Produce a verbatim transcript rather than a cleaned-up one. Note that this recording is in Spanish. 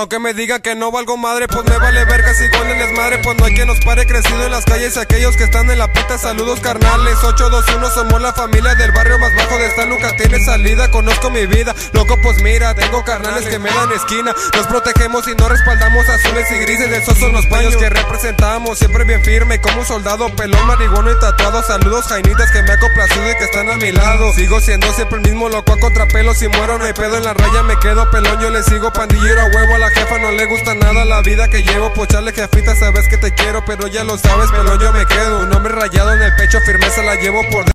Aunque me digan que no valgo madre, pues me vale verga, sigo en el desmadre. Pues no hay quien nos pare, crecido en las calles. Aquellos que están en la puta, saludos carnales. Ocho dos uno, somos la familia del barrio más bajo de esta. Nunca tiene salida, conozco mi vida. Loco, pues mira, tengo carnales que me dan esquina. Nos protegemos y no respaldamos azules y grises. Esos son los paños que representamos, siempre bien firme como un soldado. Pelón, marihuano y tatuado. Saludos jainitas que me ha complacido y que están a mi lado. Sigo siendo siempre el mismo loco a contrapelo. Si muero no hay pedo, en la raya me quedo pelón. Yo le sigo pandillero a huevo, a la jefa no le gusta nada la vida que llevo. Pochale jefita, sabes que te quiero, pero ya lo sabes, pelón, yo me quedo. Un hombre rayado en el pecho, firmeza la llevo por